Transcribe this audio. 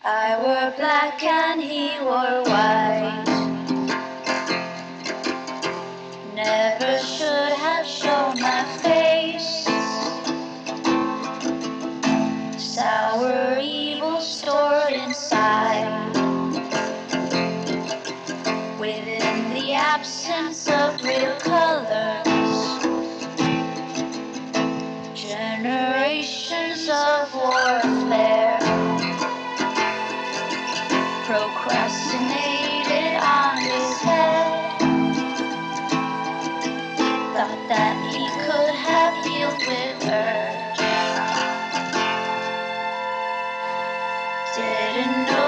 I wore black and he wore white. Never should have shown my face. Sour evil stored inside. Within the absence of real colors, generations of warfare procrastinated on his head. Thought that he could have healed with urge. Didn't know